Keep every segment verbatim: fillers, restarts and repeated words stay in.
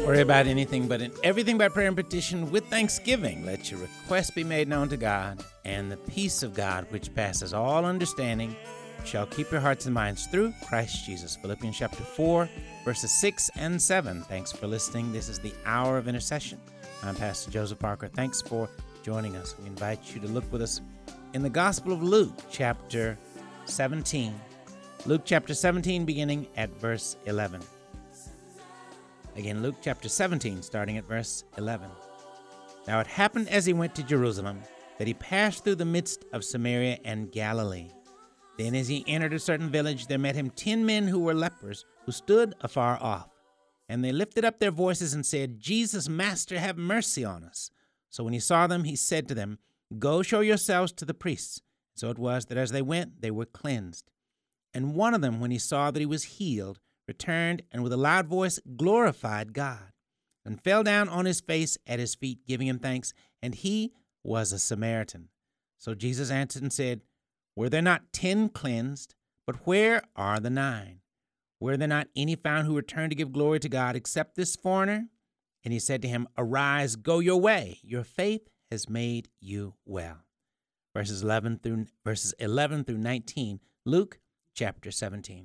Don't worry about anything, but in everything by prayer and petition with thanksgiving, let your requests be made known to God, and the peace of God, which passes all understanding, shall keep your hearts and minds through Christ Jesus. Philippians chapter four, verses six and seven. Thanks for listening. This is the Hour of Intercession. I'm Pastor Joseph Parker. Thanks for joining us. We invite you to look with us in the Gospel of Luke, chapter seventeen. Luke chapter seventeen, beginning at verse eleven. Again, Luke chapter seventeen, starting at verse eleven. Now it happened as he went to Jerusalem that he passed through the midst of Samaria and Galilee. Then as he entered a certain village, there met him ten men who were lepers, who stood afar off. And they lifted up their voices and said, Jesus, Master, have mercy on us. So when he saw them, he said to them, Go show yourselves to the priests. So it was that as they went, they were cleansed. And one of them, when he saw that he was healed, returned and with a loud voice glorified God, and fell down on his face at his feet, giving him thanks. And he was a Samaritan. So Jesus answered and said, Were there not ten cleansed? But where are the nine? Were there not any found who returned to give glory to God except this foreigner? And he said to him, Arise, go your way. Your faith has made you well. Verses eleven through verses eleven through nineteen, Luke chapter seventeen.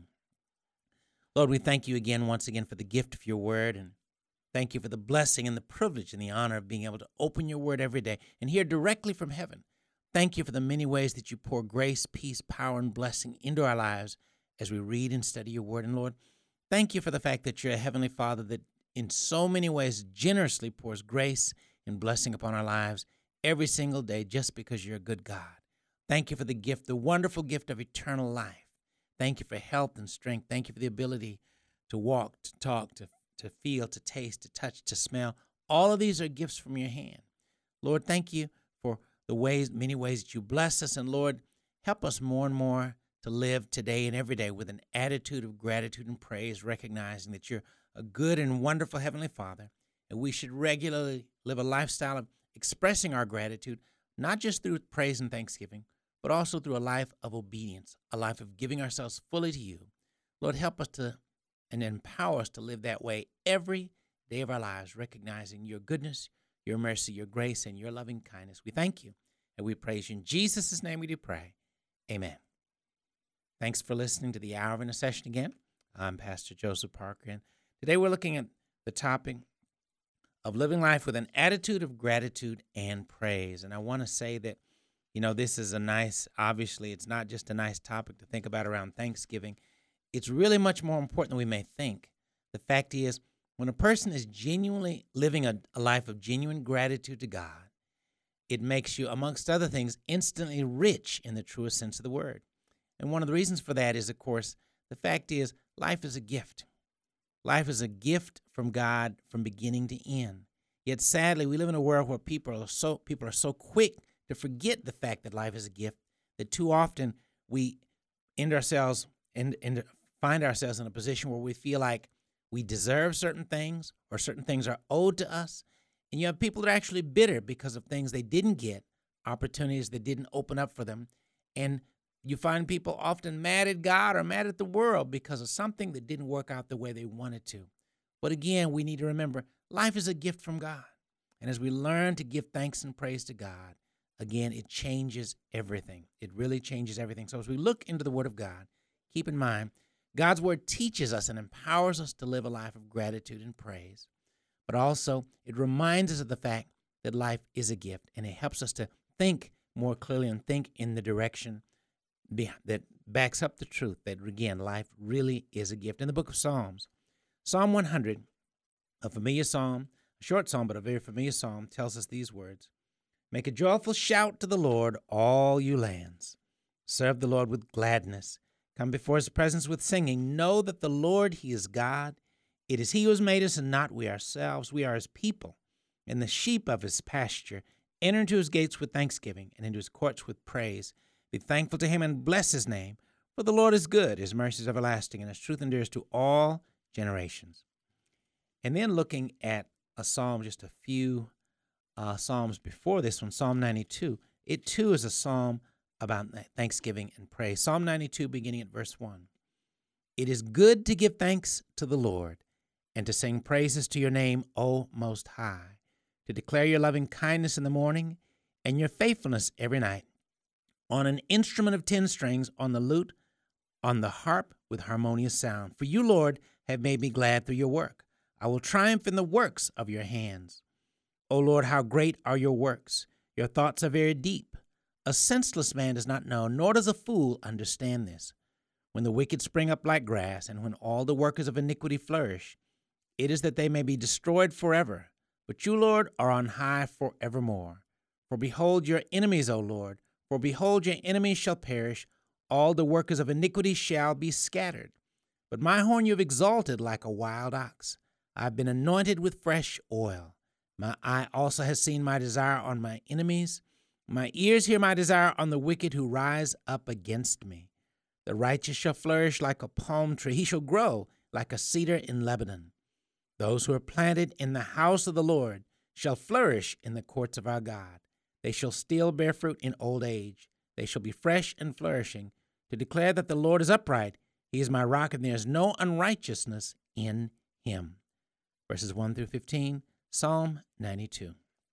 Lord, we thank you again, once again, for the gift of your word, and thank you for the blessing and the privilege and the honor of being able to open your word every day and hear directly from heaven. Thank you for the many ways that you pour grace, peace, power, and blessing into our lives as we read and study your word. And Lord, thank you for the fact that you're a heavenly Father that in so many ways generously pours grace and blessing upon our lives every single day just because you're a good God. Thank you for the gift, the wonderful gift of eternal life. Thank you for health and strength. Thank you for the ability to walk, to talk, to, to feel, to taste, to touch, to smell. All of these are gifts from your hand. Lord, thank you for the ways, many ways that you bless us. And Lord, help us more and more to live today and every day with an attitude of gratitude and praise, recognizing that you're a good and wonderful Heavenly Father. And we should regularly live a lifestyle of expressing our gratitude, not just through praise and thanksgiving, but also through a life of obedience, a life of giving ourselves fully to you. Lord, help us to and empower us to live that way every day of our lives, recognizing your goodness, your mercy, your grace, and your loving kindness. We thank you and we praise you. In Jesus' name we do pray. Amen. Thanks for listening to the Hour of Intercession again. I'm Pastor Joseph Parker, and today we're looking at the topic of living life with an attitude of gratitude and praise. And I want to say that You know, this is a nice, obviously, it's not just a nice topic to think about around Thanksgiving. It's really much more important than we may think. The fact is, when a person is genuinely living a, a life of genuine gratitude to God, it makes you, amongst other things, instantly rich in the truest sense of the word. And one of the reasons for that is, of course, the fact is, life is a gift. Life is a gift from God from beginning to end. Yet, sadly, we live in a world where people are so people are so quick to forget the fact that life is a gift, that too often we end ourselves and, and find ourselves in a position where we feel like we deserve certain things or certain things are owed to us. And you have people that are actually bitter because of things they didn't get, opportunities that didn't open up for them. And you find people often mad at God or mad at the world because of something that didn't work out the way they wanted to. But again, we need to remember life is a gift from God. And as we learn to give thanks and praise to God, again, it changes everything. It really changes everything. So as we look into the Word of God, keep in mind, God's Word teaches us and empowers us to live a life of gratitude and praise. But also, it reminds us of the fact that life is a gift, and it helps us to think more clearly and think in the direction that backs up the truth that, again, life really is a gift. In the book of Psalms, Psalm one hundred, a familiar psalm, a short psalm, but a very familiar psalm, tells us these words. Make a joyful shout to the Lord, all you lands. Serve the Lord with gladness. Come before his presence with singing. Know that the Lord, he is God. It is he who has made us and not we ourselves. We are his people and the sheep of his pasture. Enter into his gates with thanksgiving and into his courts with praise. Be thankful to him and bless his name. For the Lord is good, his mercy is everlasting, and his truth endures to all generations. And then looking at a psalm, just a few Uh, Psalms before this one, Psalm ninety-two, it too is a psalm about thanksgiving and praise. Psalm ninety-two, beginning at verse one. It is good to give thanks to the Lord and to sing praises to your name, O Most High, to declare your loving kindness in the morning and your faithfulness every night, on an instrument of ten strings, on the lute, on the harp with harmonious sound. For you, Lord, have made me glad through your work. I will triumph in the works of your hands. O Lord, how great are your works! Your thoughts are very deep. A senseless man does not know, nor does a fool understand this. When the wicked spring up like grass, and when all the workers of iniquity flourish, it is that they may be destroyed forever. But you, Lord, are on high forevermore. For behold your enemies, O Lord, for behold your enemies shall perish, all the workers of iniquity shall be scattered. But my horn you have exalted like a wild ox. I have been anointed with fresh oil. My eye also has seen my desire on my enemies. My ears hear my desire on the wicked who rise up against me. The righteous shall flourish like a palm tree. He shall grow like a cedar in Lebanon. Those who are planted in the house of the Lord shall flourish in the courts of our God. They shall still bear fruit in old age. They shall be fresh and flourishing, to declare that the Lord is upright. He is my rock, and there is no unrighteousness in him. Verses one through fifteen, Psalm ninety-two.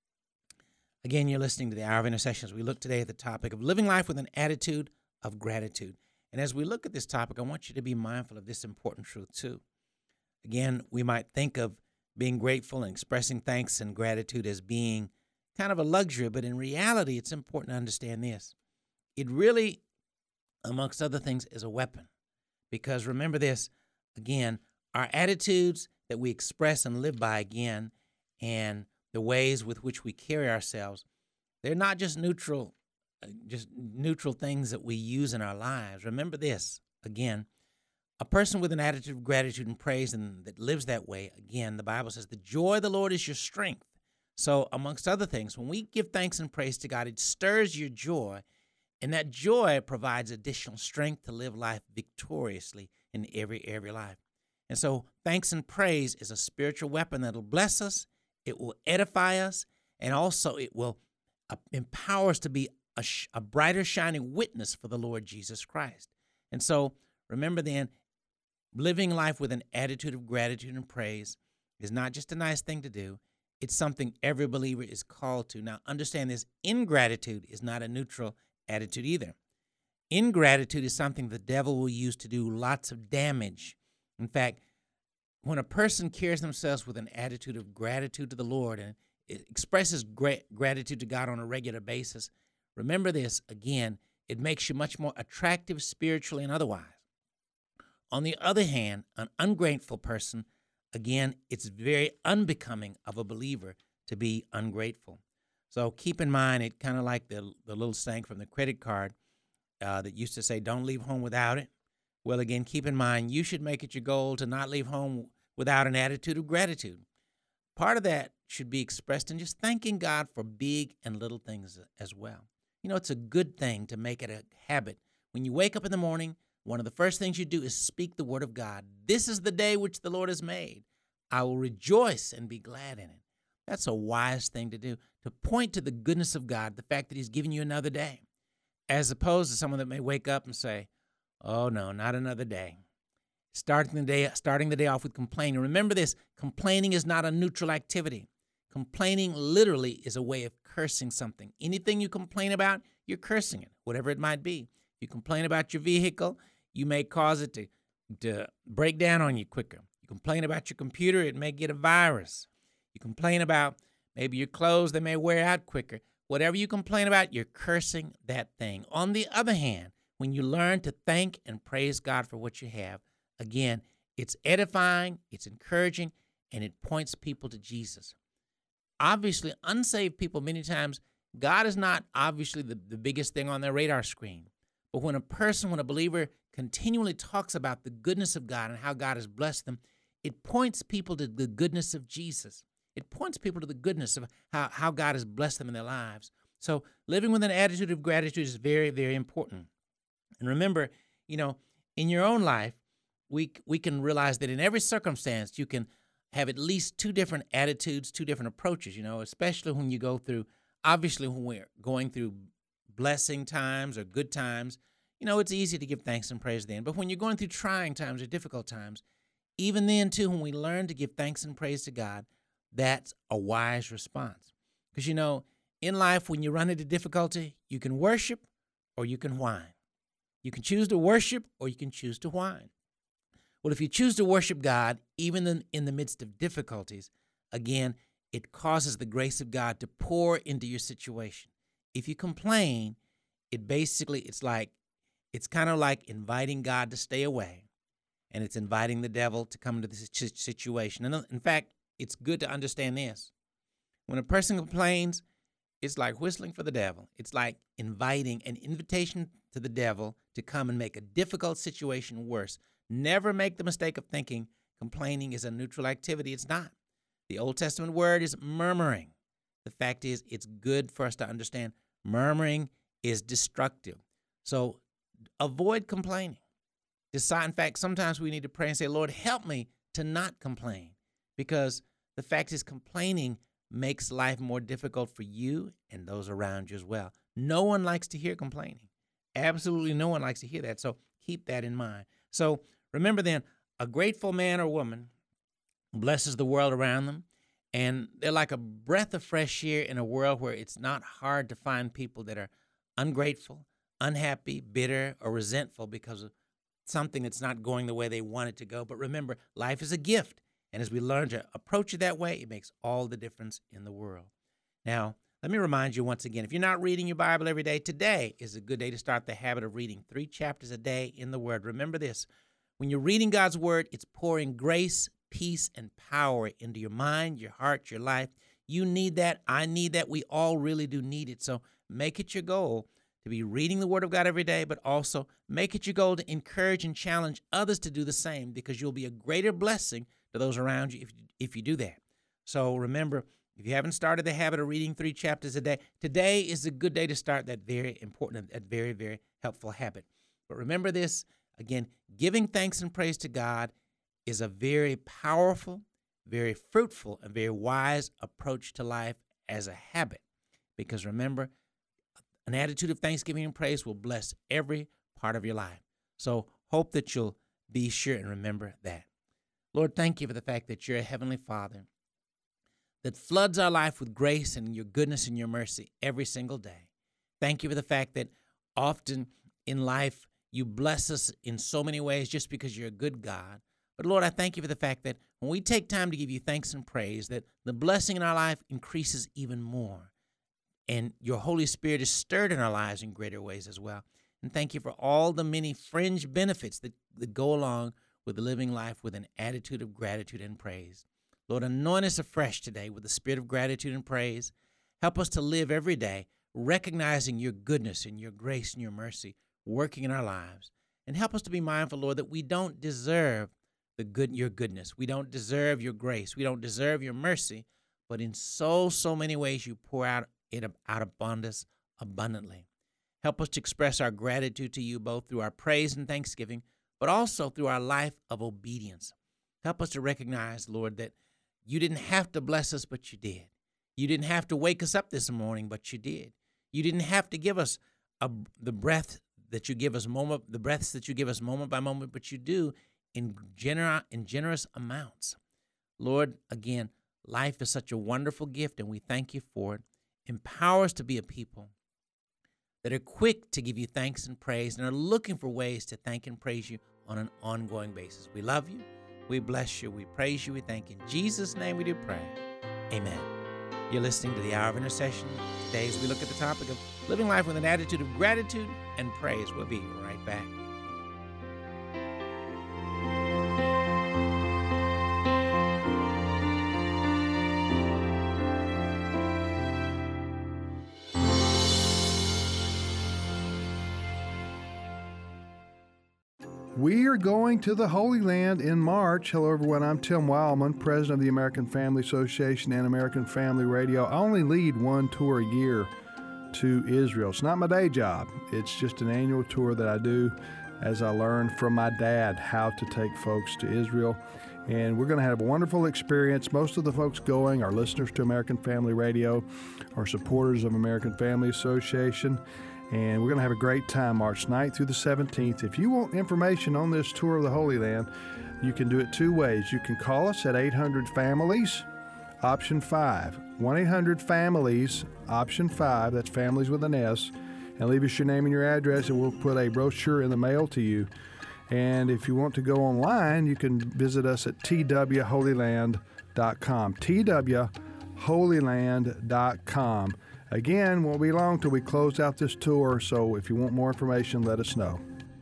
Again, you're listening to the Hour of Intercession. We look today at the topic of living life with an attitude of gratitude. And as we look at this topic, I want you to be mindful of this important truth too. Again, we might think of being grateful and expressing thanks and gratitude as being kind of a luxury, but in reality, it's important to understand this. It really, amongst other things, is a weapon. Because remember this, again, our attitudes that we express and live by, again, and the ways with which we carry ourselves, they're not just neutral, just neutral things that we use in our lives. Remember this, again, a person with an attitude of gratitude and praise and that lives that way, again, the Bible says, the joy of the Lord is your strength. So amongst other things, when we give thanks and praise to God, it stirs your joy, and that joy provides additional strength to live life victoriously in every area of your life. And so thanks and praise is a spiritual weapon that will bless us, it will edify us, and also it will uh, empower us to be a, sh- a brighter, shining witness for the Lord Jesus Christ. And so remember then, living life with an attitude of gratitude and praise is not just a nice thing to do. It's something every believer is called to. Now, understand this, ingratitude is not a neutral attitude either. Ingratitude is something the devil will use to do lots of damage. In fact, when a person carries themselves with an attitude of gratitude to the Lord and it expresses great gratitude to God on a regular basis, remember this, again, it makes you much more attractive spiritually and otherwise. On the other hand, an ungrateful person, again, it's very unbecoming of a believer to be ungrateful. So keep in mind, it kind of like the, the little saying from the credit card uh, that used to say, don't leave home without it. Well, again, keep in mind, you should make it your goal to not leave home without an attitude of gratitude. Part of that should be expressed in just thanking God for big and little things as well. You know, it's a good thing to make it a habit. When you wake up in the morning, one of the first things you do is speak the word of God. This is the day which the Lord has made. I will rejoice and be glad in it. That's a wise thing to do, to point to the goodness of God, the fact that he's given you another day, as opposed to someone that may wake up and say, oh, no, not another day. Starting the day, starting the day off with complaining. Remember this, complaining is not a neutral activity. Complaining literally is a way of cursing something. Anything you complain about, you're cursing it, whatever it might be. If you complain about your vehicle, you may cause it to, to break down on you quicker. You complain about your computer, it may get a virus. You complain about maybe your clothes, they may wear out quicker. Whatever you complain about, you're cursing that thing. On the other hand, when you learn to thank and praise God for what you have, again, it's edifying, it's encouraging, and it points people to Jesus. Obviously, unsaved people, many times, God is not obviously the, the biggest thing on their radar screen. But when a person, when a believer continually talks about the goodness of God and how God has blessed them, it points people to the goodness of Jesus. It points people to the goodness of how, how God has blessed them in their lives. So living with an attitude of gratitude is very, very important. And remember, you know, in your own life, we we can realize that in every circumstance, you can have at least two different attitudes, two different approaches, you know, especially when you go through, obviously when we're going through blessing times or good times, you know, it's easy to give thanks and praise then. But when you're going through trying times or difficult times, even then, too, when we learn to give thanks and praise to God, that's a wise response. Because, you know, in life, when you run into difficulty, you can worship or you can whine. You can choose to worship or you can choose to whine. Well, if you choose to worship God, even in, in the midst of difficulties, again, it causes the grace of God to pour into your situation. If you complain, it basically, it's like, it's kind of like inviting God to stay away, and it's inviting the devil to come into the situation. And in fact, it's good to understand this. When a person complains, it's like whistling for the devil. It's like inviting an invitation to the devil to come and make a difficult situation worse. Never make the mistake of thinking complaining is a neutral activity. It's not. The Old Testament word is murmuring. The fact is, it's good for us to understand murmuring is destructive. So avoid complaining. Decide, in fact, sometimes we need to pray and say, Lord, help me to not complain, because the fact is complaining makes life more difficult for you and those around you as well. No one likes to hear complaining. Absolutely no one likes to hear that. So keep that in mind. So remember then, a grateful man or woman blesses the world around them, and they're like a breath of fresh air in a world where it's not hard to find people that are ungrateful, unhappy, bitter, or resentful because of something that's not going the way they want it to go. But remember, life is a gift, and as we learn to approach it that way, it makes all the difference in the world. Now, let me remind you once again, if you're not reading your Bible every day, today is a good day to start the habit of reading three chapters a day in the Word. Remember this, when you're reading God's Word, it's pouring grace, peace, and power into your mind, your heart, your life. You need that. I need that. We all really do need it. So make it your goal to be reading the Word of God every day, but also make it your goal to encourage and challenge others to do the same, because you'll be a greater blessing to those around you if, if you do that. So remember, if you haven't started the habit of reading three chapters a day, today is a good day to start that very important, that very, very helpful habit. But remember this, again, giving thanks and praise to God is a very powerful, very fruitful, and very wise approach to life as a habit. Because remember, an attitude of thanksgiving and praise will bless every part of your life. So hope that you'll be sure and remember that. Lord, thank you for the fact that you're a heavenly Father that floods our life with grace and your goodness and your mercy every single day. Thank you for the fact that often in life you bless us in so many ways just because you're a good God. But Lord, I thank you for the fact that when we take time to give you thanks and praise, that the blessing in our life increases even more. And your Holy Spirit is stirred in our lives in greater ways as well. And thank you for all the many fringe benefits that, that go along with living life with an attitude of gratitude and praise. Lord, anoint us afresh today with the spirit of gratitude and praise. Help us to live every day recognizing your goodness and your grace and your mercy working in our lives. And help us to be mindful, Lord, that we don't deserve the good, your goodness. We don't deserve your grace. We don't deserve your mercy. But in so, so many ways, you pour out it out upon us abundantly. Help us to express our gratitude to you both through our praise and thanksgiving, but also through our life of obedience. Help us to recognize, Lord, that you didn't have to bless us, but you did. You didn't have to wake us up this morning, but you did. You didn't have to give us a, the breath that you give us moment, the breaths that you give us moment by moment, but you do in, gener- in generous amounts. Lord, again, life is such a wonderful gift, and we thank you for it. Empower us to be a people that are quick to give you thanks and praise and are looking for ways to thank and praise you on an ongoing basis. We love you. We bless you. We praise you. We thank you. In Jesus' name we do pray. Amen. You're listening to the Hour of Intercession. Today, as we look at the topic of living life with an attitude of gratitude and praise, we'll be right back. We are going to the Holy Land in March. Hello, everyone. I'm Tim Wildman, president of the American Family Association and American Family Radio. I only lead one tour a year to Israel. It's not my day job. It's just an annual tour that I do as I learn from my dad how to take folks to Israel. And we're going to have a wonderful experience. Most of the folks going are listeners to American Family Radio, are supporters of American Family Association. And we're going to have a great time March ninth through the seventeenth. If you want information on this tour of the Holy Land, you can do it two ways. You can call us at eight hundred families, option five. one eight hundred families, option five. That's families with an S. And leave us your name and your address, and we'll put a brochure in the mail to you. And if you want to go online, you can visit us at t w holy land dot com. t w holy land dot com. Again, won't be long till we close out this tour, so if you want more information, let us know.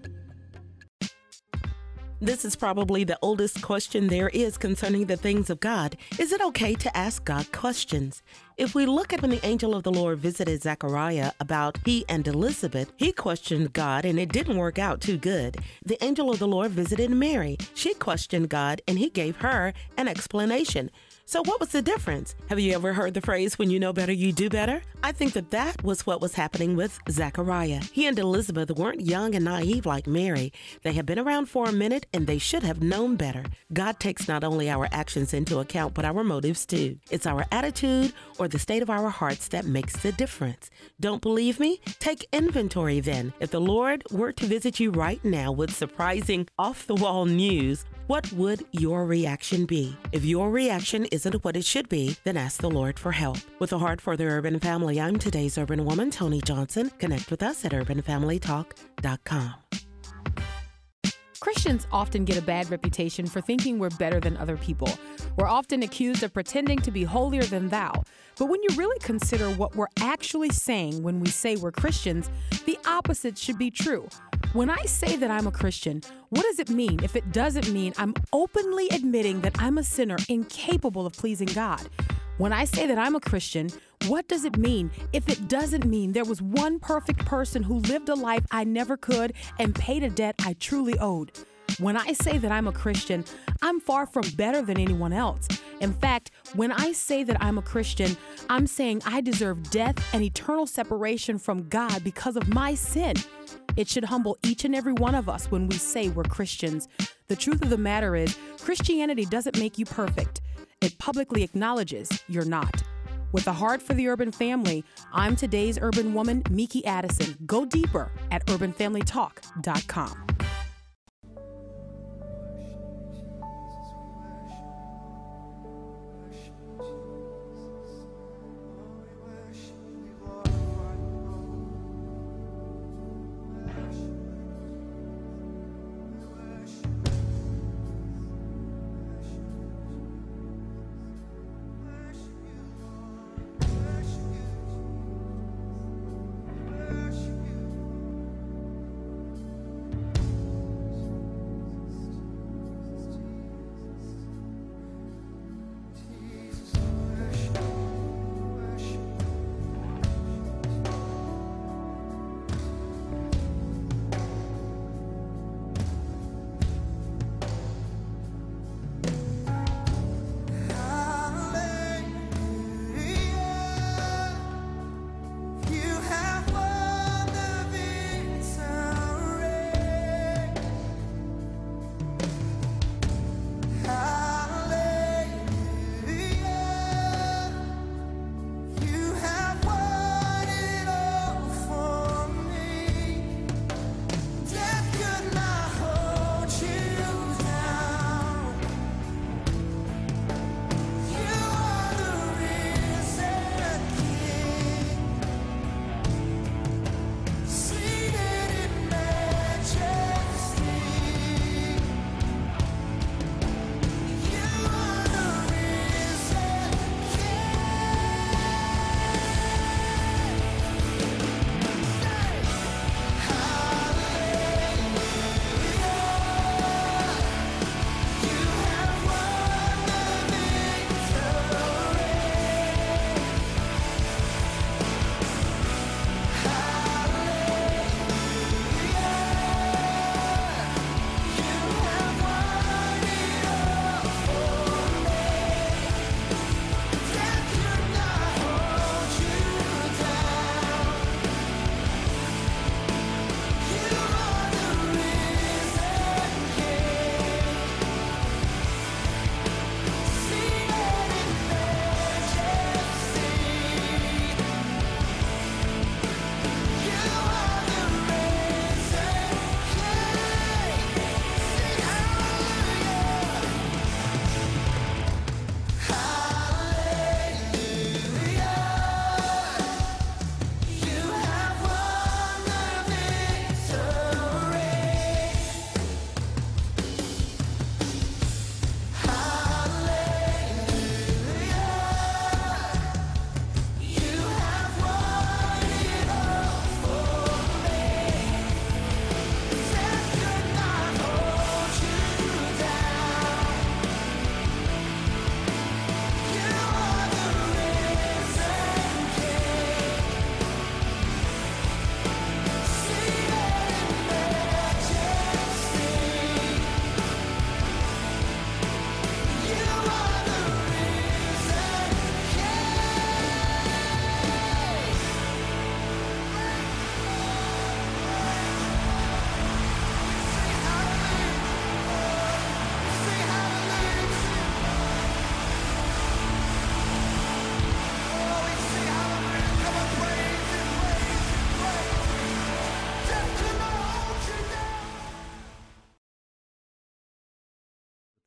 This is probably the oldest question there is concerning the things of God. Is it okay to ask God questions? If we look at when the angel of the Lord visited Zechariah about he and Elizabeth, he questioned God and it didn't work out too good. The angel of the Lord visited Mary. She questioned God and he gave her an explanation. So what was the difference? Have you ever heard the phrase, when you know better, you do better? I think that that was what was happening with Zechariah. He and Elizabeth weren't young and naive like Mary. They had been around for a minute and they should have known better. God takes not only our actions into account, but our motives too. It's our attitude or the state of our hearts that makes the difference. Don't believe me? Take inventory then. If the Lord were to visit you right now with surprising, off-the-wall news, what would your reaction be? If your reaction isn't what it should be, then ask the Lord for help. With a heart for the urban family, I'm today's urban woman, Tony Johnson. Connect with us at urban family talk dot com. Christians often get a bad reputation for thinking we're better than other people. We're often accused of pretending to be holier than thou. But when you really consider what we're actually saying when we say we're Christians, the opposite should be true. When I say that I'm a Christian, what does it mean if it doesn't mean I'm openly admitting that I'm a sinner incapable of pleasing God? When I say that I'm a Christian, what does it mean if it doesn't mean there was one perfect person who lived a life I never could and paid a debt I truly owed? When I say that I'm a Christian, I'm far from better than anyone else. In fact, when I say that I'm a Christian, I'm saying I deserve death and eternal separation from God because of my sin. It should humble each and every one of us when we say we're Christians. The truth of the matter is, Christianity doesn't make you perfect. It publicly acknowledges you're not. With a heart for the urban family, I'm today's urban woman, Miki Addison. Go deeper at urban family talk dot com.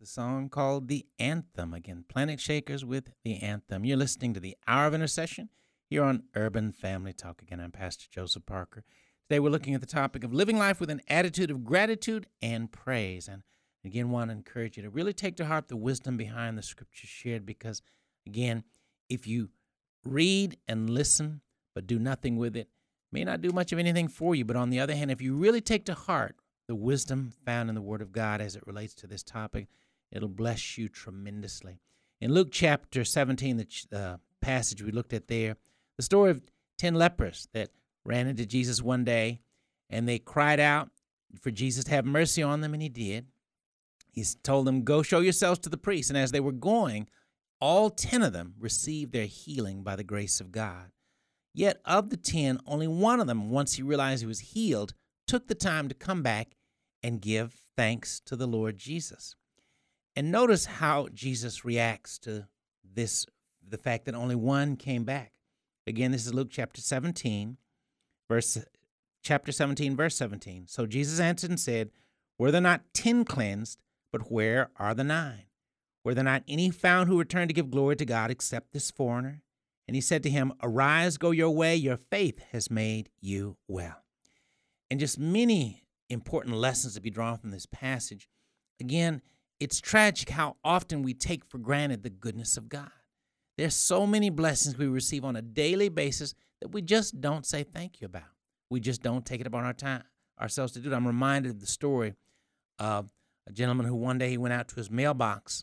the song called The Anthem. Again, Planet Shakers with The Anthem. You're listening to the Hour of Intercession here on Urban Family Talk. Again, I'm Pastor Joseph Parker. Today we're looking at the topic of living life with an attitude of gratitude and praise. And again, want to encourage you to really take to heart the wisdom behind the scriptures shared, because, again, if you read and listen but do nothing with it, may not do much of anything for you. But on the other hand, if you really take to heart the wisdom found in the Word of God as it relates to this topic, it'll bless you tremendously. In Luke chapter seventeen, the uh, passage we looked at there, the story of ten lepers that ran into Jesus one day, and they cried out for Jesus to have mercy on them, and he did. He told them, go show yourselves to the priest. And as they were going, all ten of them received their healing by the grace of God. Yet of the ten, only one of them, once he realized he was healed, took the time to come back and give thanks to the Lord Jesus. And notice how Jesus reacts to this, the fact that only one came back. Again, this is Luke chapter seventeen, verse chapter seventeen, verse seventeen. So Jesus answered and said, were there not ten cleansed, but where are the nine? Were there not any found who returned to give glory to God except this foreigner? And he said to him, arise, go your way, your faith has made you well. And just many important lessons to be drawn from this passage. Again, it's tragic how often we take for granted the goodness of God. There's so many blessings we receive on a daily basis that we just don't say thank you about. We just don't take it upon our time, ourselves to do it. I'm reminded of the story of a gentleman who one day he went out to his mailbox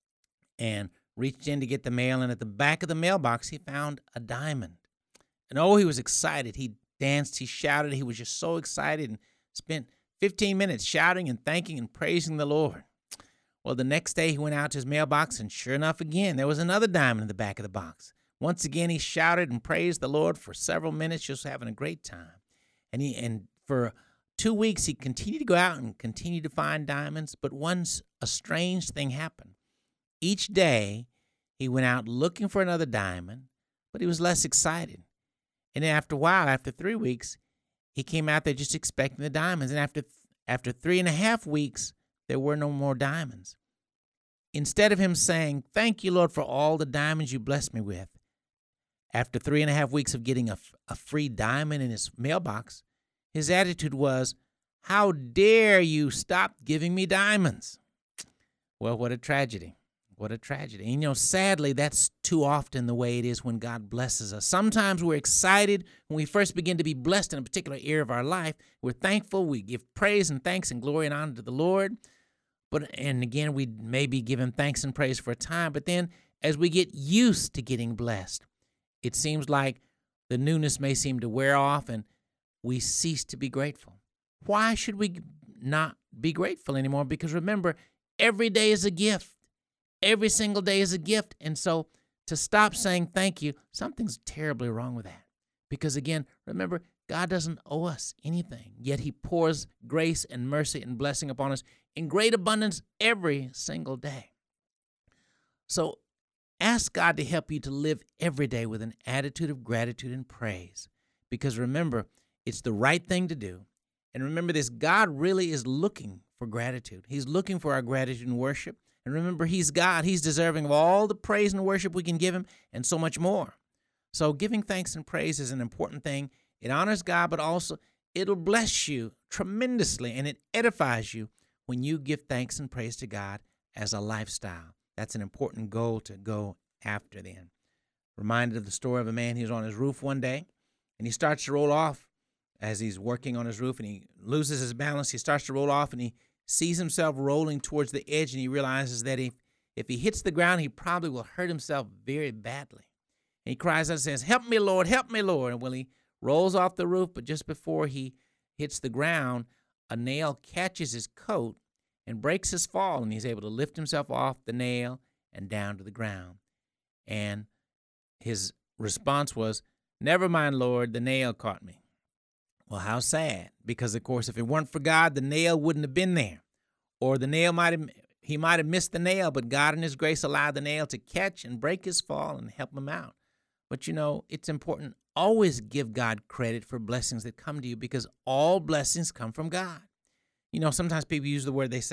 and reached in to get the mail, and at the back of the mailbox he found a diamond. And oh, he was excited. He danced, he shouted, he was just so excited, and spent fifteen minutes shouting and thanking and praising the Lord. Well, the next day he went out to his mailbox, and sure enough, again, there was another diamond in the back of the box. Once again, he shouted and praised the Lord for several minutes, just having a great time. And he and for two weeks, he continued to go out and continue to find diamonds, but once a strange thing happened. Each day, he went out looking for another diamond, but he was less excited. And then after a while, after three weeks, he came out there just expecting the diamonds. And after after three and a half weeks, there were no more diamonds. Instead of him saying, thank you, Lord, for all the diamonds you blessed me with, after three and a half weeks of getting a, a free diamond in his mailbox, his attitude was, how dare you stop giving me diamonds? Well, what a tragedy. What a tragedy. And, you know, sadly, that's too often the way it is when God blesses us. Sometimes we're excited when we first begin to be blessed in a particular area of our life. We're thankful. We give praise and thanks and glory and honor to the Lord. But, and again, we may be giving thanks and praise for a time. But then as we get used to getting blessed, it seems like the newness may seem to wear off and we cease to be grateful. Why should we not be grateful anymore? Because remember, every day is a gift. Every single day is a gift. And so to stop saying thank you, something's terribly wrong with that. Because again, remember, God doesn't owe us anything, yet he pours grace and mercy and blessing upon us in great abundance every single day. So ask God to help you to live every day with an attitude of gratitude and praise. Because remember, it's the right thing to do. And remember this, God really is looking for gratitude. He's looking for our gratitude and worship. And remember, he's God. He's deserving of all the praise and worship we can give him and so much more. So giving thanks and praise is an important thing. It honors God, but also it'll bless you tremendously, and it edifies you when you give thanks and praise to God as a lifestyle. That's an important goal to go after then. Reminded of the story of a man, he was on his roof one day, and he starts to roll off as he's working on his roof, and he loses his balance. He starts to roll off, and he sees himself rolling towards the edge, and he realizes that if, if he hits the ground, he probably will hurt himself very badly. And he cries out and says, help me, Lord, help me, Lord. And when he rolls off the roof, but just before he hits the ground, a nail catches his coat and breaks his fall, and he's able to lift himself off the nail and down to the ground. And his response was, never mind, Lord, the nail caught me. Well, how sad, because, of course, if it weren't for God, the nail wouldn't have been there. Or the nail might have, he might have missed the nail, but God in his grace allowed the nail to catch and break his fall and help him out. But, you know, it's important. Always give God credit for blessings that come to you, because all blessings come from God. You know, sometimes people use the word, they say,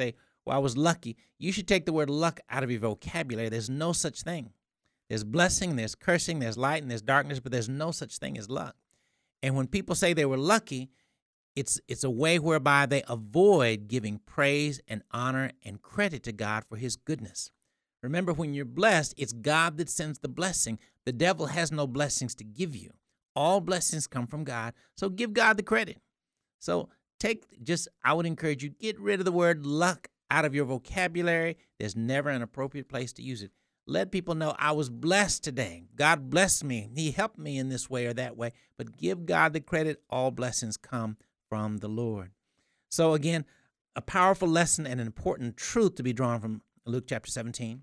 well, I was lucky. You should take the word luck out of your vocabulary. There's no such thing. There's blessing, there's cursing, there's light, and there's darkness, but there's no such thing as luck. And when people say they were lucky, it's it's a way whereby they avoid giving praise and honor and credit to God for his goodness. Remember, when you're blessed, it's God that sends the blessing. The devil has no blessings to give you. All blessings come from God, so give God the credit. So take just, I would encourage you, get rid of the word luck out of your vocabulary. There's never an appropriate place to use it. Let people know I was blessed today. God blessed me. He helped me in this way or that way. But give God the credit. All blessings come from the Lord. So again, a powerful lesson and an important truth to be drawn from Luke chapter seventeen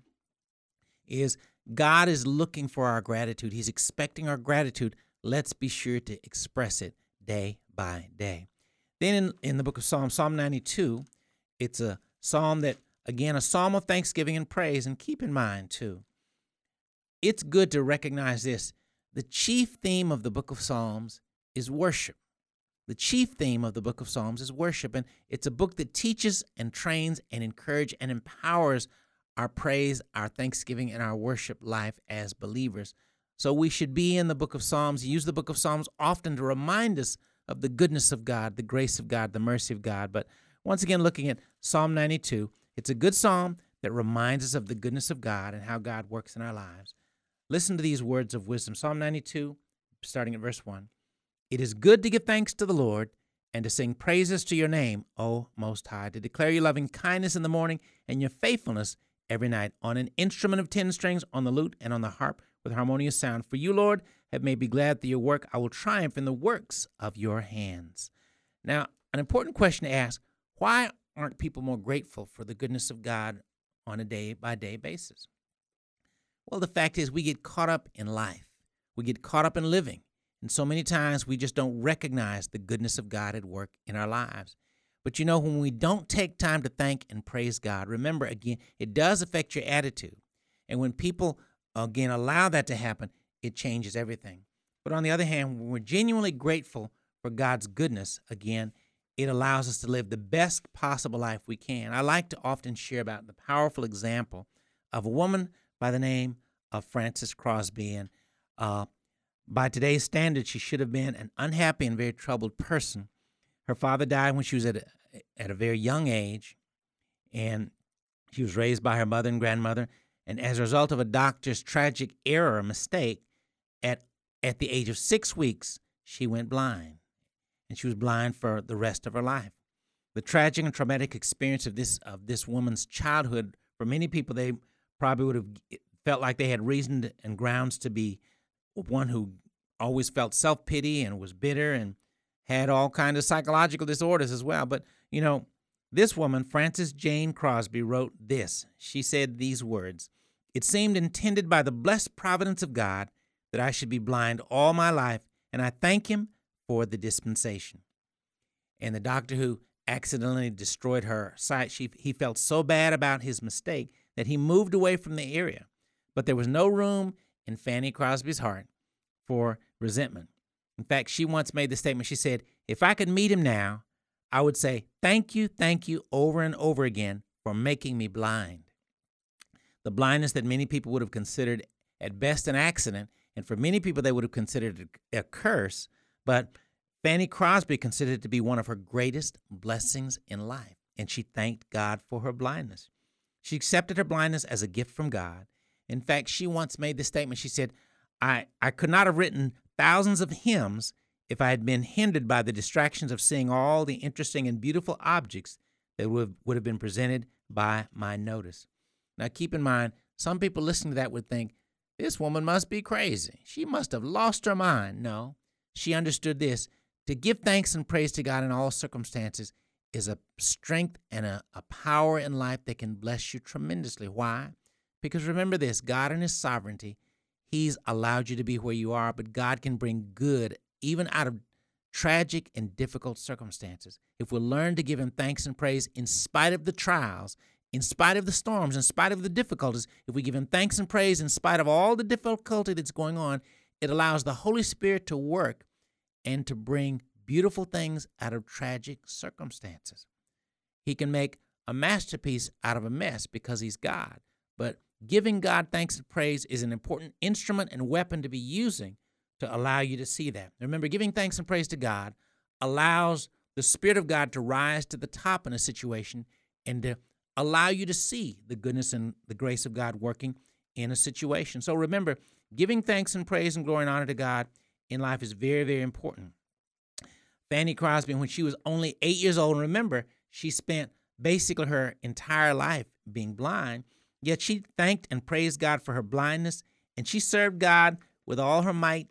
is God is looking for our gratitude. He's expecting our gratitude. Let's be sure to express it day by day. Then in, in the book of Psalms, Psalm ninety-two, it's a psalm that, again, a psalm of thanksgiving and praise. And keep in mind, too, it's good to recognize this. The chief theme of the book of Psalms is worship. The chief theme of the book of Psalms is worship. And it's a book that teaches and trains and encourages and empowers our praise, our thanksgiving, and our worship life as believers. So we should be in the book of Psalms, use the book of Psalms often to remind us of the goodness of God, the grace of God, the mercy of God. But once again, looking at Psalm ninety-two, it's a good psalm that reminds us of the goodness of God and how God works in our lives. Listen to these words of wisdom. Psalm ninety-two, starting at verse one. It is good to give thanks to the Lord and to sing praises to your name, O Most High, to declare your loving kindness in the morning and your faithfulness every night, on an instrument of ten strings, on the lute and on the harp with harmonious sound. For you, Lord, have made me glad through your work. I will triumph in the works of your hands. Now, an important question to ask, why aren't people more grateful for the goodness of God on a day-by-day basis? Well, the fact is we get caught up in life. We get caught up in living. And so many times we just don't recognize the goodness of God at work in our lives. But you know, when we don't take time to thank and praise God, remember, again, it does affect your attitude. And when people, again, allow that to happen, it changes everything. But on the other hand, when we're genuinely grateful for God's goodness, again, it allows us to live the best possible life we can. I like to often share about the powerful example of a woman by the name of Frances Crosby. And uh, by today's standards, she should have been an unhappy and very troubled person. Her father died when she was at a, at a very young age, and she was raised by her mother and grandmother. And as a result of a doctor's tragic error or mistake, at, at the age of six weeks, she went blind. And she was blind for the rest of her life. The tragic and traumatic experience of this of this woman's childhood, for many people, they probably would have felt like they had reason and grounds to be one who always felt self-pity and was bitter and had all kinds of psychological disorders as well. But, you know, this woman, Frances Jane Crosby, wrote this. She said these words, "It seemed intended by the blessed providence of God that I should be blind all my life, and I thank him for the dispensation." And the doctor who accidentally destroyed her sight, she, he felt so bad about his mistake that he moved away from the area. But there was no room in Fanny Crosby's heart for resentment. In fact, she once made the statement, she said, "If I could meet him now, I would say, thank you, thank you over and over again for making me blind." The blindness that many people would have considered at best an accident, and for many people they would have considered a curse, but Fanny Crosby considered it to be one of her greatest blessings in life, and she thanked God for her blindness. She accepted her blindness as a gift from God. In fact, she once made the statement, she said, I, I could not have written thousands of hymns if I had been hindered by the distractions of seeing all the interesting and beautiful objects that would, would have been presented by my notice. Now, keep in mind, some people listening to that would think, this woman must be crazy. She must have lost her mind. No, she understood this. To give thanks and praise to God in all circumstances is a strength and a, a power in life that can bless you tremendously. Why? Because remember this, God in his sovereignty, he's allowed you to be where you are, but God can bring good even out of tragic and difficult circumstances. If we learn to give him thanks and praise in spite of the trials, in spite of the storms, in spite of the difficulties, if we give him thanks and praise in spite of all the difficulty that's going on, it allows the Holy Spirit to work and to bring beautiful things out of tragic circumstances. He can make a masterpiece out of a mess because he's God. But giving God thanks and praise is an important instrument and weapon to be using to allow you to see that. Remember, giving thanks and praise to God allows the Spirit of God to rise to the top in a situation and to allow you to see the goodness and the grace of God working in a situation. So remember, giving thanks and praise and glory and honor to God in life is very, very important. Fanny Crosby, when she was only eight years old, and remember, she spent basically her entire life being blind, yet she thanked and praised God for her blindness, and she served God with all her might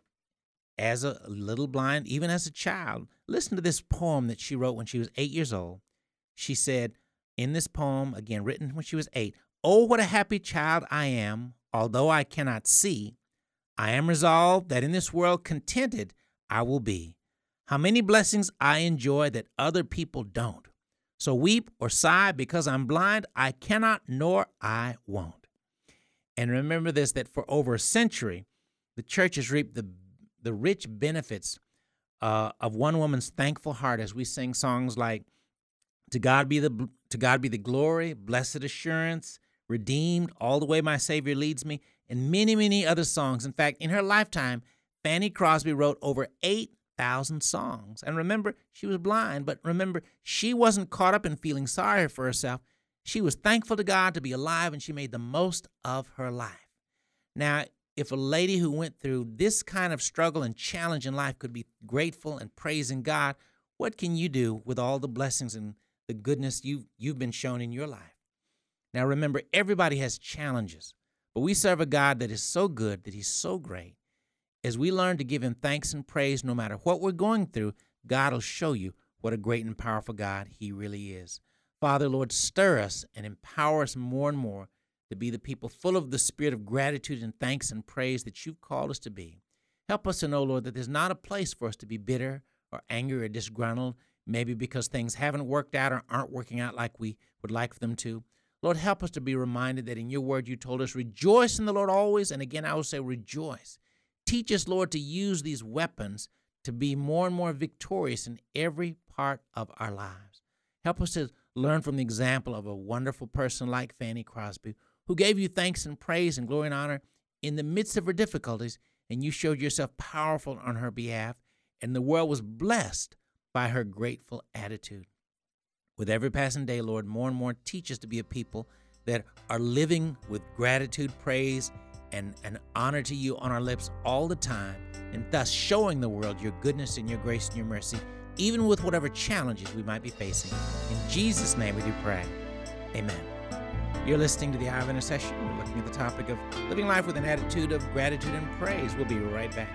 as a little blind, even as a child. Listen to this poem that she wrote when she was eight years old. She said in this poem, again written when she was eight, "Oh, what a happy child I am, although I cannot see. I am resolved that in this world contented I will be. How many blessings I enjoy that other people don't. So weep or sigh because I'm blind, I cannot nor I won't." And remember this, that for over a century, the church has reaped the, the rich benefits uh, of one woman's thankful heart as we sing songs like, To God be the to God be the glory, blessed assurance, redeemed, all the way my Savior leads me, and many, many other songs. In fact, in her lifetime, Fanny Crosby wrote over eight thousand songs. And remember, she was blind, but remember, she wasn't caught up in feeling sorry for herself. She was thankful to God to be alive, and she made the most of her life. Now, if a lady who went through this kind of struggle and challenge in life could be grateful and praising God, what can you do with all the blessings and the goodness you've, you've been shown in your life? Now, remember, everybody has challenges, but we serve a God that is so good, that he's so great. As we learn to give him thanks and praise no matter what we're going through, God will show you what a great and powerful God he really is. Father, Lord, stir us and empower us more and more to be the people full of the spirit of gratitude and thanks and praise that you've called us to be. Help us to know, Lord, that there's not a place for us to be bitter or angry or disgruntled, maybe because things haven't worked out or aren't working out like we would like for them to. Lord, help us to be reminded that in your word you told us, rejoice in the Lord always, and again I will say rejoice. Teach us, Lord, to use these weapons to be more and more victorious in every part of our lives. Help us to learn from the example of a wonderful person like Fanny Crosby, who gave you thanks and praise and glory and honor in the midst of her difficulties, and you showed yourself powerful on her behalf, and the world was blessed by her grateful attitude. With every passing day, Lord, more and more teach us to be a people that are living with gratitude, praise, and, and honor to you on our lips all the time, and thus showing the world your goodness and your grace and your mercy, even with whatever challenges we might be facing. In Jesus' name we do pray. Amen. You're listening to the Hour of Intercession. We're looking at the topic of living life with an attitude of gratitude and praise. We'll be right back.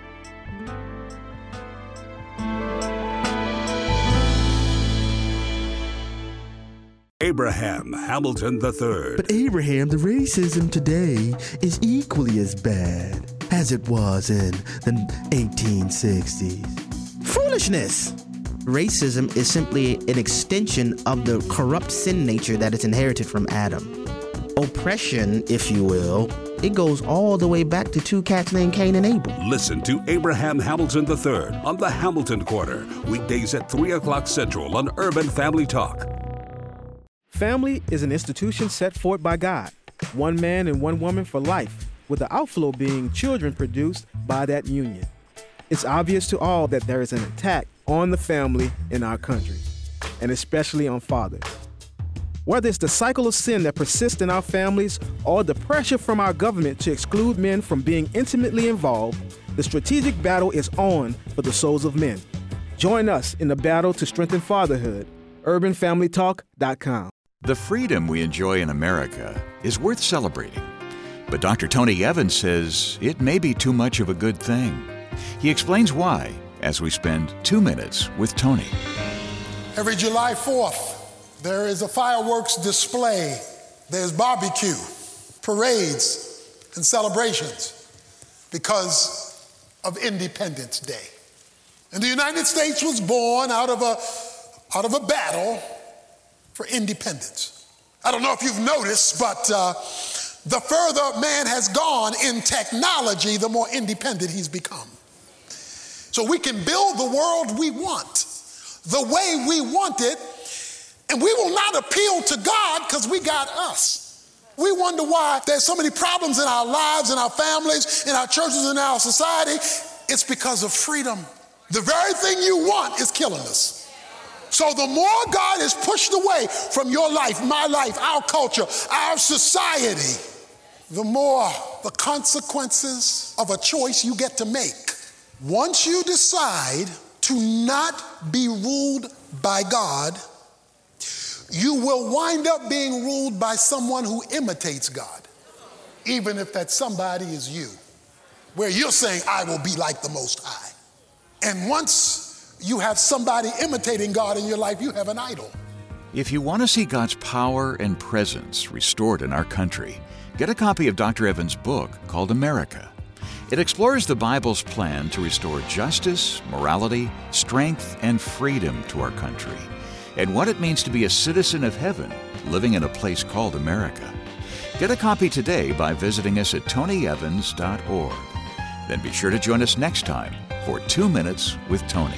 Abraham Hamilton the third. But Abraham, the racism today is equally as bad as it was in the eighteen sixties. Foolishness! Racism is simply an extension of the corrupt sin nature that is inherited from Adam. Oppression, if you will, it goes all the way back to two cats named Cain and Abel. Listen to Abraham Hamilton the third on the Hamilton Corner, weekdays at three o'clock Central on Urban Family Talk. Family is an institution set forth by God, one man and one woman for life, with the outflow being children produced by that union. It's obvious to all that there is an attack on the family in our country, and especially on fathers. Whether it's the cycle of sin that persists in our families or the pressure from our government to exclude men from being intimately involved, the strategic battle is on for the souls of men. Join us in the battle to strengthen fatherhood. urban family talk dot com. The freedom we enjoy in America is worth celebrating. But Doctor Tony Evans says it may be too much of a good thing. He explains why as we spend two minutes with Tony. Every July fourth, there is a fireworks display. There's barbecue, parades, and celebrations because of Independence Day. And the United States was born out of a, out of a battle for independence. I don't know if you've noticed, but uh, the further man has gone in technology, the more independent he's become. So we can build the world we want, the way we want it, And we will not appeal to God because we got us. We wonder why there's so many problems in our lives, in our families, in our churches, in our society. It's because of freedom. The very thing you want is killing us. So the more God is pushed away from your life, my life, our culture, our society, the more the consequences of a choice you get to make. Once you decide to not be ruled by God, you will wind up being ruled by someone who imitates God, even if that somebody is you, where you're saying, I will be like the Most High. And once you have somebody imitating God in your life, you have an idol. If you want to see God's power and presence restored in our country, get a copy of Doctor Evans' book called America. It explores the Bible's plan to restore justice, morality, strength, and freedom to our country, and what it means to be a citizen of heaven living in a place called America. Get a copy today by visiting us at tony evans dot org. Then be sure to join us next time for Two Minutes with Tony.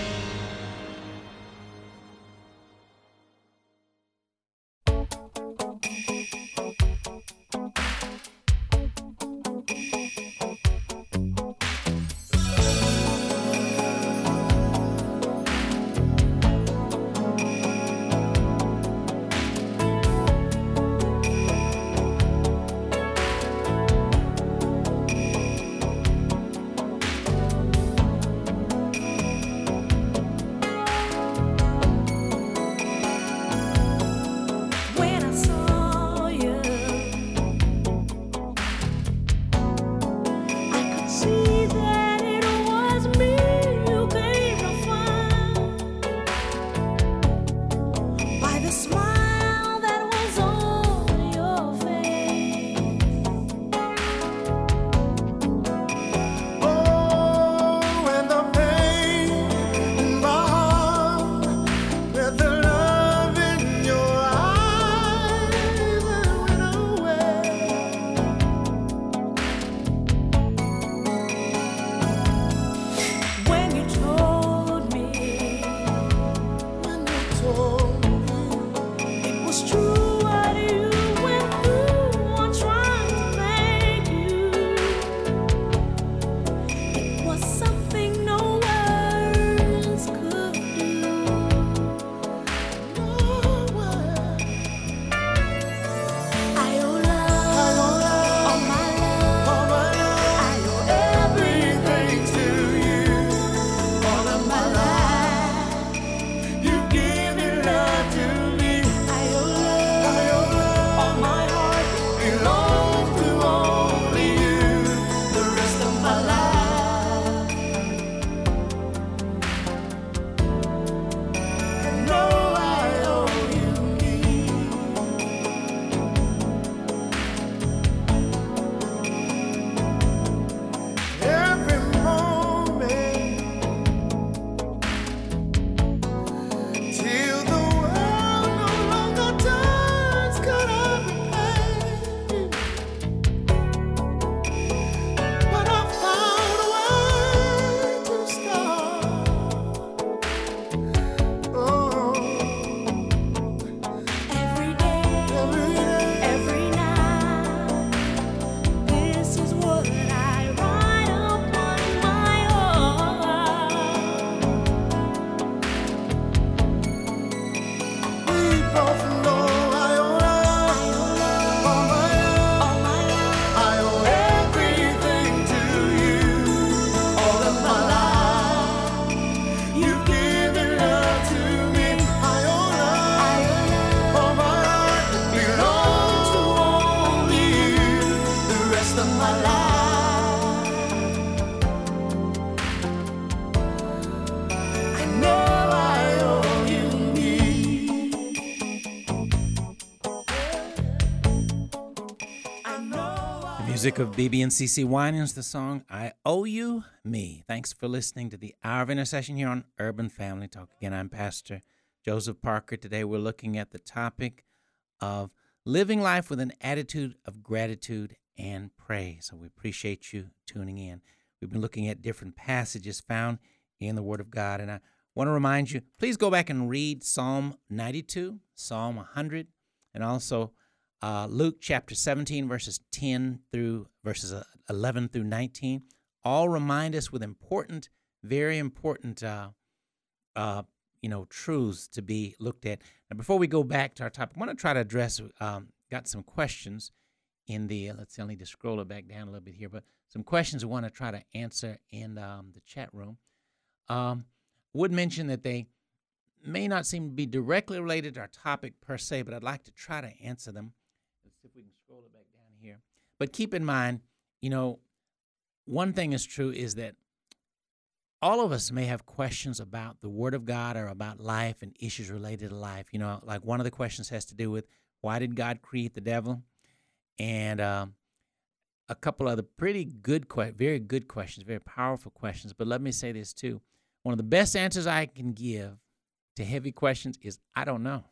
Music of B B and C C Winans, the song I Owe You Me. Thanks for listening to the Hour of Intercession here on Urban Family Talk. Again, I'm Pastor Joseph Parker. Today we're looking at the topic of living life with an attitude of gratitude and praise. So we appreciate you tuning in. We've been looking at different passages found in the Word of God, and I want to remind you, please go back and read Psalm ninety-two, Psalm one hundred, and also uh, Luke chapter seventeen, verses ten through verses eleven through nineteen. All remind us with important, very important, uh, uh, you know, truths to be looked at. Now, before we go back to our topic, I want to try to address. Um, got some questions in the. Uh, let's see, I need to scroll it back down a little bit here, but some questions I want to try to answer in um, the chat room. Um, would mention that they may not seem to be directly related to our topic per se, but I'd like to try to answer them. Let's see if we can scroll it back down here. But keep in mind, you know, one thing is true is that all of us may have questions about the Word of God or about life and issues related to life. You know, like one of the questions has to do with why did God create the devil? And um, a couple other pretty good, que- very good questions, very powerful questions. But let me say this too. One of the best answers I can give to heavy questions is I don't know.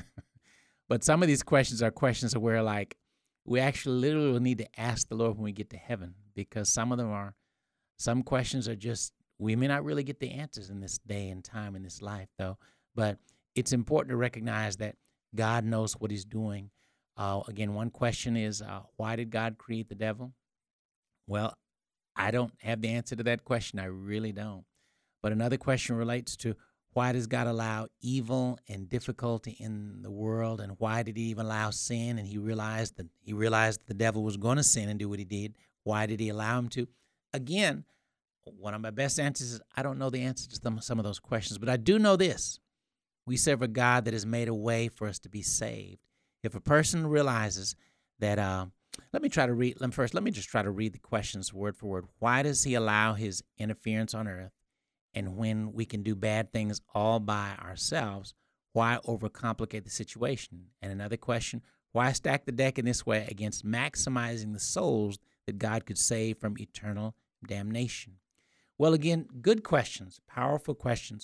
But some of these questions are questions where, like, we actually literally will need to ask the Lord when we get to heaven, because some of them are, some questions are just, we may not really get the answers in this day and time in this life, though. But it's important to recognize that God knows what he's doing. Uh, again, one question is, uh, why did God create the devil? Well, I don't have the answer to that question. I really don't. But another question relates to, why does God allow evil and difficulty in the world, and why did he even allow sin? And he realized that he realized the devil was going to sin and do what he did. Why did he allow him to? Again, one of my best answers is I don't know the answer to some, some of those questions, but I do know this. We serve a God that has made a way for us to be saved. If a person realizes that, uh, let me try to read, let me first, let me just try to read the questions word for word. Why does he allow his interference on earth? And when we can do bad things all by ourselves, why overcomplicate the situation? And another question, why stack the deck in this way against maximizing the souls that God could save from eternal damnation? Well, again, good questions, powerful questions,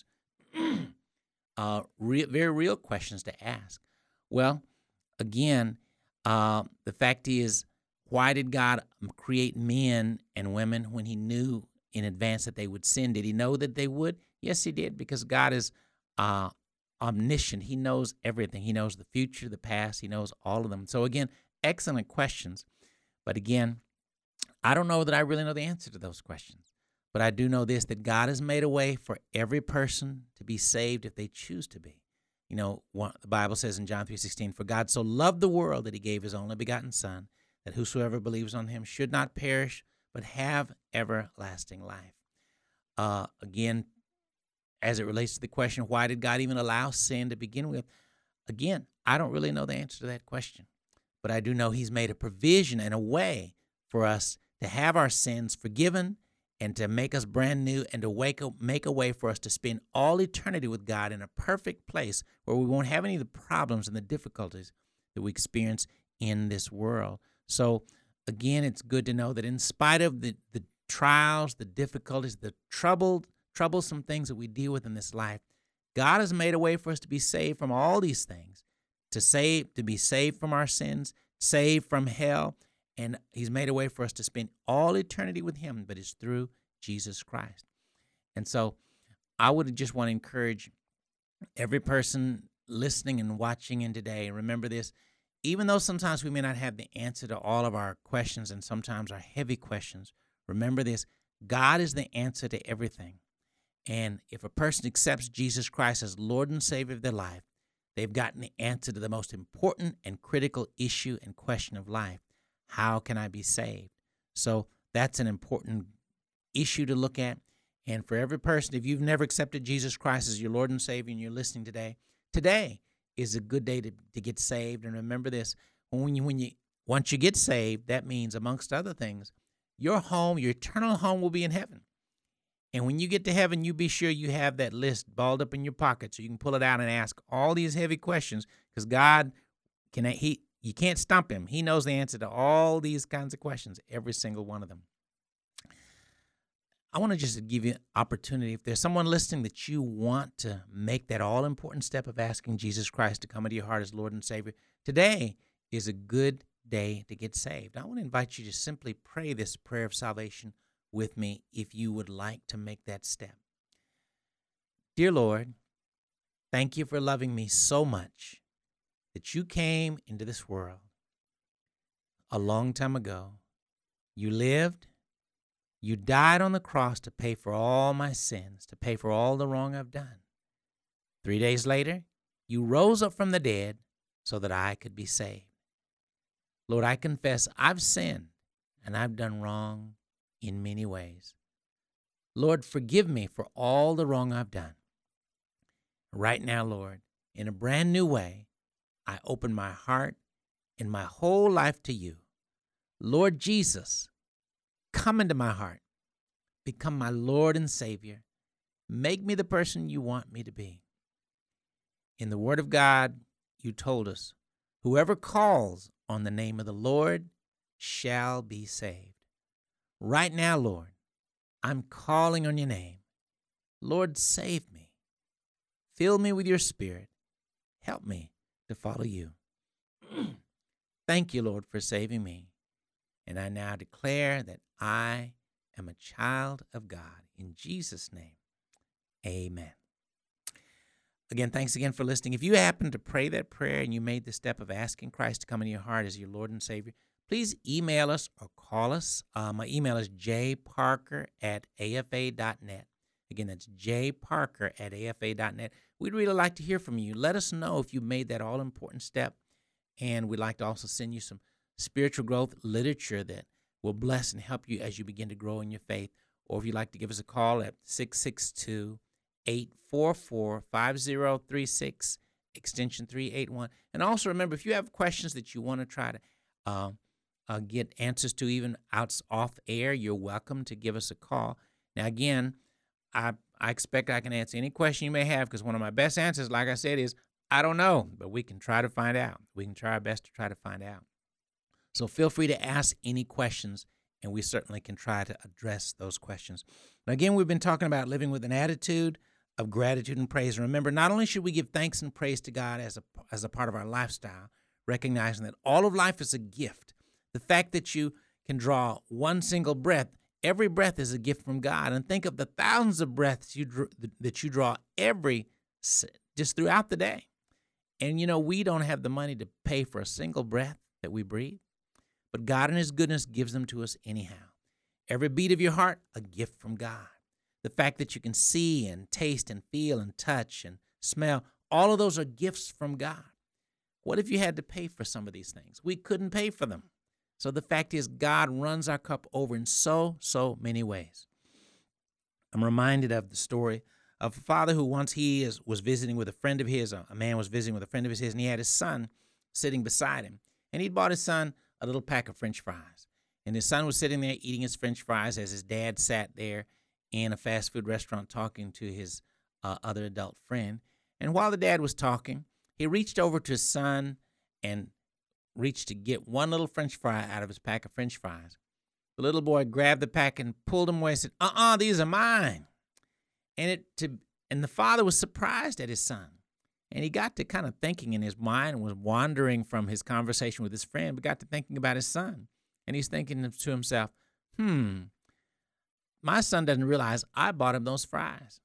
uh, re- very real questions to ask. Well, again, uh, the fact is, why did God create men and women when he knew in advance that they would sin? Did he know that they would? Yes, he did, because God is uh, omniscient. He knows everything. He knows the future, the past. He knows all of them. So again, excellent questions. But again, I don't know that I really know the answer to those questions. But I do know this, that God has made a way for every person to be saved if they choose to be. You know, one, the Bible says in John three sixteen, for God so loved the world that he gave his only begotten Son, that whosoever believes on him should not perish, but have everlasting life. Uh, again, as it relates to the question, why did God even allow sin to begin with? Again, I don't really know the answer to that question, but I do know he's made a provision and a way for us to have our sins forgiven and to make us brand new and to wake up, make a way for us to spend all eternity with God in a perfect place where we won't have any of the problems and the difficulties that we experience in this world. So, again, it's good to know that in spite of the, the trials, the difficulties, the troubled, troublesome things that we deal with in this life, God has made a way for us to be saved from all these things, to save, to be saved from our sins, saved from hell, and he's made a way for us to spend all eternity with him, but it's through Jesus Christ. And so I would just want to encourage every person listening and watching in today, and remember this, even though sometimes we may not have the answer to all of our questions and sometimes our heavy questions, remember this, God is the answer to everything. And if a person accepts Jesus Christ as Lord and Savior of their life, they've gotten the answer to the most important and critical issue and question of life. How can I be saved? So that's an important issue to look at. And for every person, if you've never accepted Jesus Christ as your Lord and Savior and you're listening today, today is a good day to, to get saved. And remember this, when you, when you once you get saved, that means, amongst other things, your home, your eternal home will be in heaven. And when you get to heaven, you be sure you have that list balled up in your pocket so you can pull it out and ask all these heavy questions, because God, can he you can't stump him. He knows the answer to all these kinds of questions, every single one of them. I want to just give you an opportunity. If there's someone listening that you want to make that all-important step of asking Jesus Christ to come into your heart as Lord and Savior, today is a good day to get saved. I want to invite you to simply pray this prayer of salvation with me if you would like to make that step. Dear Lord, thank you for loving me so much that you came into this world a long time ago. You lived, you died on the cross to pay for all my sins, to pay for all the wrong I've done. Three days later, you rose up from the dead so that I could be saved. Lord, I confess I've sinned and I've done wrong in many ways. Lord, forgive me for all the wrong I've done. Right now, Lord, in a brand new way, I open my heart and my whole life to you. Lord Jesus, come into my heart. Become my Lord and Savior. Make me the person you want me to be. In the Word of God, you told us, whoever calls on the name of the Lord shall be saved. Right now, Lord, I'm calling on your name. Lord, save me. Fill me with your Spirit. Help me to follow you. Thank you, Lord, for saving me. And I now declare that I am a child of God. In Jesus' name, amen. Again, thanks again for listening. If you happen to pray that prayer and you made the step of asking Christ to come into your heart as your Lord and Savior, please email us or call us. Uh, my email is j parker at a f a dot net. Again, that's j parker at a f a dot net. We'd really like to hear from you. Let us know if you made that all-important step. And we'd like to also send you some spiritual growth literature that will bless and help you as you begin to grow in your faith. Or if you'd like to give us a call at six six two, eight four four, five zero three six, extension three eight one. And also remember, if you have questions that you want to try to uh, uh, get answers to even out off air, you're welcome to give us a call. Now, again, I, I expect I can answer any question you may have, because one of my best answers, like I said, is I don't know, but we can try to find out. We can try our best to try to find out. So feel free to ask any questions, and we certainly can try to address those questions. Now, again, we've been talking about living with an attitude of gratitude and praise. And remember, not only should we give thanks and praise to God as a, as a part of our lifestyle, recognizing that all of life is a gift. The fact that you can draw one single breath, every breath is a gift from God. And think of the thousands of breaths you dr- that you draw every, just throughout the day. And, you know, we don't have the money to pay for a single breath that we breathe, but God in his goodness gives them to us anyhow. Every beat of your heart, a gift from God. The fact that you can see and taste and feel and touch and smell, all of those are gifts from God. What if you had to pay for some of these things? We couldn't pay for them. So the fact is, God runs our cup over in so, so many ways. I'm reminded of the story of a father who once he is, was visiting with a friend of his. A man was visiting with a friend of his, and he had his son sitting beside him. And he'd bought his son a little pack of French fries. And his son was sitting there eating his French fries as his dad sat there in a fast food restaurant talking to his uh, other adult friend. And while the dad was talking, he reached over to his son and reached to get one little French fry out of his pack of French fries. The little boy grabbed the pack and pulled him away and said, uh-uh, these are mine. And it to and the father was surprised at his son. And he got to kind of thinking in his mind, was wandering from his conversation with his friend, but got to thinking about his son. And he's thinking to himself, hmm, my son doesn't realize I bought him those fries.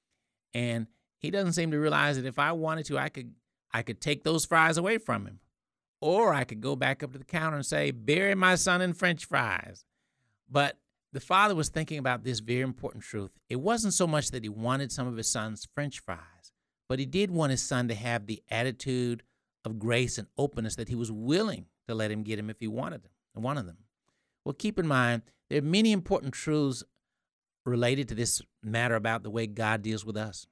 And he doesn't seem to realize that if I wanted to, I could I could take those fries away from him. Or I could go back up to the counter and say, bury my son in French fries. But the father was thinking about this very important truth. It wasn't so much that he wanted some of his son's French fries, but he did want his son to have the attitude of grace and openness that he was willing to let him get him if he wanted them, one of them. Well, keep in mind, there are many important truths related to this matter about the way God deals with us.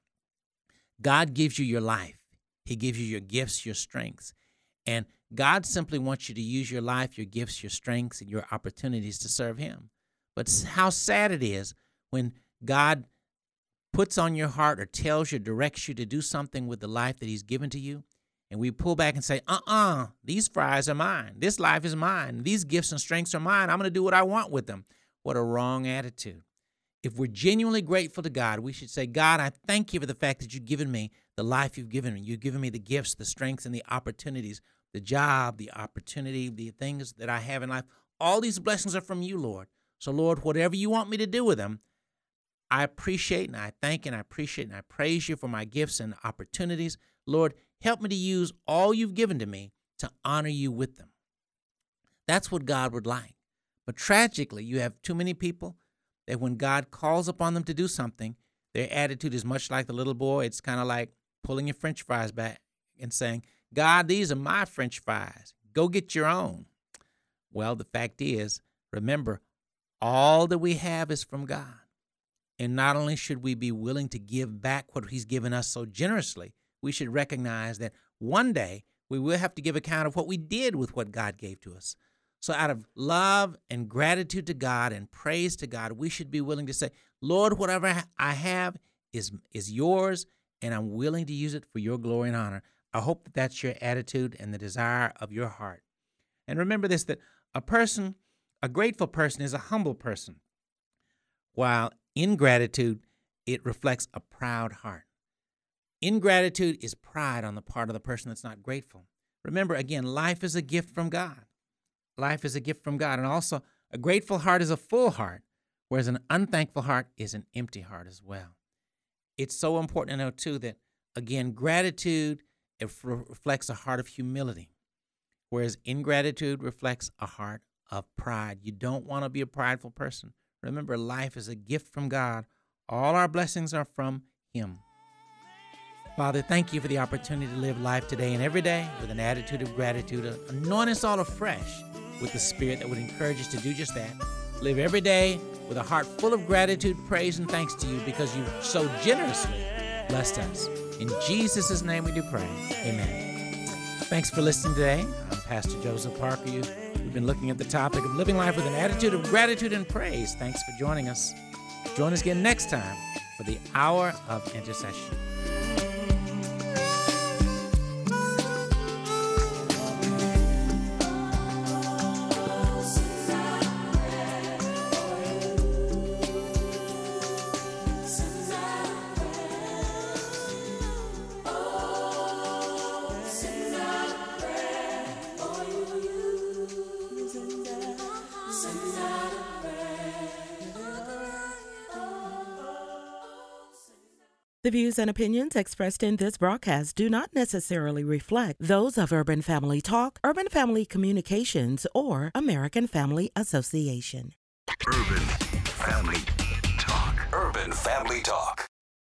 God gives you your life. He gives you your gifts, your strengths. And God simply wants you to use your life, your gifts, your strengths, and your opportunities to serve him. But how sad it is when God puts on your heart or tells you, directs you to do something with the life that he's given to you, and we pull back and say, uh-uh, these fries are mine. This life is mine. These gifts and strengths are mine. I'm going to do what I want with them. What a wrong attitude. If we're genuinely grateful to God, we should say, God, I thank you for the fact that you've given me the life you've given me. You've given me the gifts, the strengths, and the opportunities, the job, the opportunity, the things that I have in life. All these blessings are from you, Lord. So, Lord, whatever you want me to do with them, I appreciate and I thank and I appreciate and I praise you for my gifts and opportunities. Lord, help me to use all you've given to me to honor you with them. That's what God would like. But tragically, you have too many people that when God calls upon them to do something, their attitude is much like the little boy. It's kind of like pulling your French fries back and saying, God, these are my French fries. Go get your own. Well, the fact is, remember, all that we have is from God. And not only should we be willing to give back what he's given us so generously, we should recognize that one day we will have to give account of what we did with what God gave to us. So out of love and gratitude to God and praise to God, we should be willing to say, Lord, whatever I have is, is yours, and I'm willing to use it for your glory and honor. I hope that that's your attitude and the desire of your heart. And remember this, that a person, a grateful person is a humble person, while ingratitude, it reflects a proud heart. Ingratitude is pride on the part of the person that's not grateful. Remember, again, life is a gift from God. Life is a gift from God. And also, a grateful heart is a full heart, whereas an unthankful heart is an empty heart as well. It's so important to know, too, that, again, gratitude it reflects a heart of humility, whereas ingratitude reflects a heart of pride. You don't want to be a prideful person. Remember, life is a gift from God. All our blessings are from him. Father, thank you for the opportunity to live life today and every day with an attitude of gratitude. Anoint us all afresh with the Spirit that would encourage us to do just that. Live every day with a heart full of gratitude, praise, and thanks to you because you've so generously blessed us. In Jesus' name we do pray. Amen. Thanks for listening today. I'm Pastor Joseph Parker. We've been looking at the topic of living life with an attitude of gratitude and praise. Thanks for joining us. Join us again next time for the Hour of Intercession. The views and opinions expressed in this broadcast do not necessarily reflect those of Urban Family Talk, Urban Family Communications, or American Family Association. Urban Family Talk. Urban Family Talk.